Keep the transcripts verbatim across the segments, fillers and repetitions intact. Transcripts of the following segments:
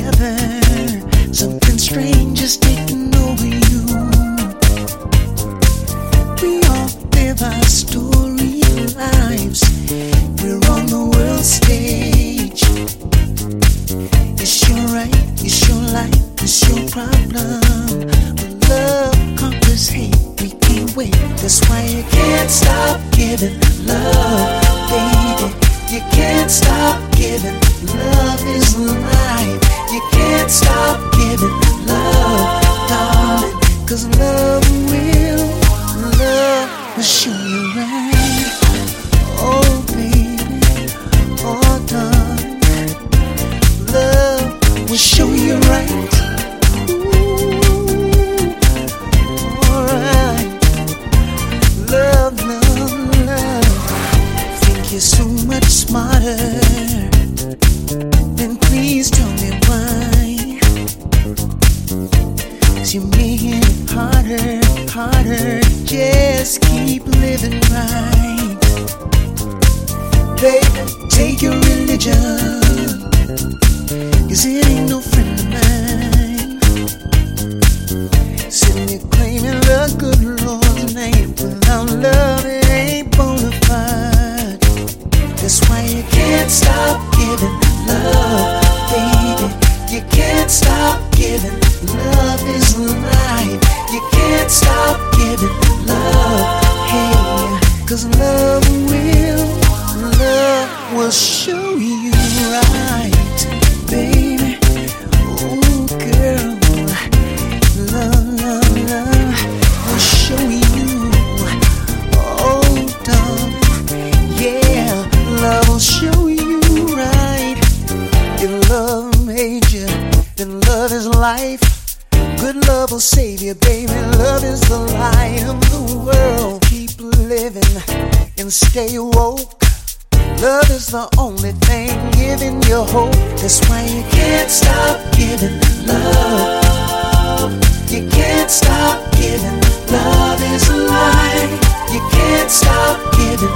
together. Something strange is taking over you. We all live our story lives. We're on the world stage. It's your right, it's your life, it's your problem. But love conquers hate, we can't wait. That's why you can't stop giving love, baby. You can't stop giving. Love is life. You can't stop giving love, darling. Cause love will, love will show you right. Oh baby, oh darling, love will show you right. Ooh, alright. Love, love, love. Think you're so much smarter, then please tell me why. Cause you're making it harder, harder. Just keep living right. Baby, take your religion, cause it ain't no friend of mine. Sitting here claiming the good Lord's name. Without love it ain't bona fide. That's why you can't stop giving love, baby. You can't stop giving. Love is life. You can't stop giving love, hey. Cause love will, love will show you right, baby. Oh girl, love, love, love will show you. Oh darling, yeah, love will show you right. If love made you, then love is life. Good love will save you, baby. Love is the light of the world. Keep living and stay woke. Love is the only thing giving you hope. That's why you can't stop giving love. You can't stop giving. Love is life. You can't stop giving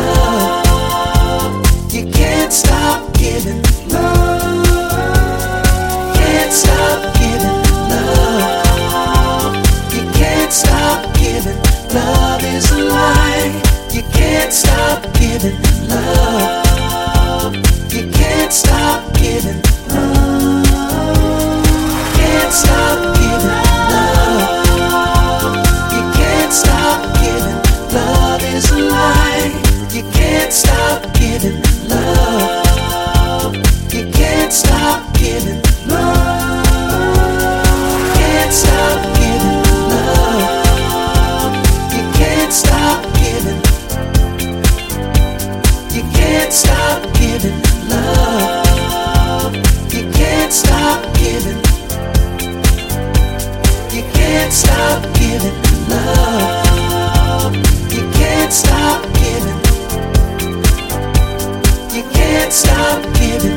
love. You can't stop giving love. Can't stop giving love. You can't stop giving. Love is life. You can't stop giving love. You can't stop giving love. Can't stop giving love. You can't stop giving. Love is life. You can't stop giving love. You can't stop giving love. Can't stop giving love. You can't stop giving. You can't stop giving love. You can't stop giving. You can't stop giving love. You can't stop giving. You can't stop giving.